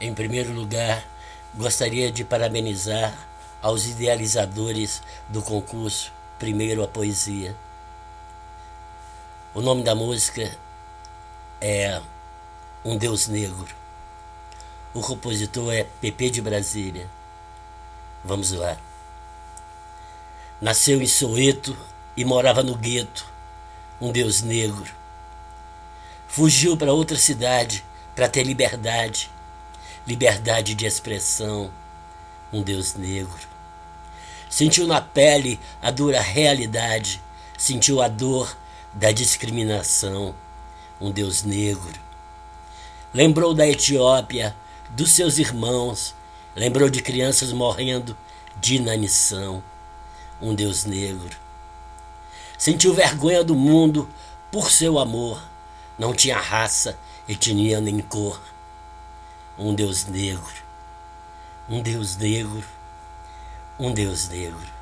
Em primeiro lugar, gostaria de parabenizar aos idealizadores do concurso Primeiro a Poesia. O nome da música é Um Deus Negro. O compositor é Pepe de Brasília. Vamos lá. Nasceu em Soweto e morava no gueto, um Deus negro. Fugiu para outra cidade para ter liberdade, liberdade de expressão, um Deus negro. Sentiu na pele a dura realidade, sentiu a dor da discriminação, um Deus negro. Lembrou da Etiópia, dos seus irmãos, lembrou de crianças morrendo de inanição, um Deus negro. Sentiu vergonha do mundo por seu amor, não tinha raça, etnia nem cor, um Deus negro, um Deus negro, um Deus negro.